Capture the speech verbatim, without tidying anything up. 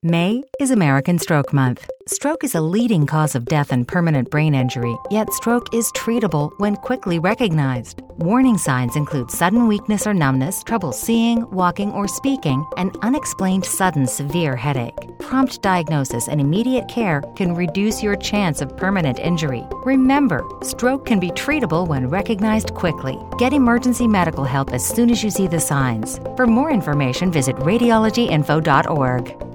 May is American Stroke Month. Stroke is a leading cause of death and permanent brain injury, yet stroke is treatable when quickly recognized. Warning signs include sudden weakness or numbness, trouble seeing, walking, or speaking, and unexplained sudden severe headache. Prompt diagnosis and immediate care can reduce your chance of permanent injury. Remember, stroke can be treatable when recognized quickly. Get emergency medical help as soon as you see the signs. For more information, visit radiology info dot org.